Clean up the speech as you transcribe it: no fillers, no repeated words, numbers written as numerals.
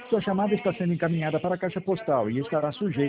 Sua chamada está sendo encaminhada para a caixa postal e estará sujeita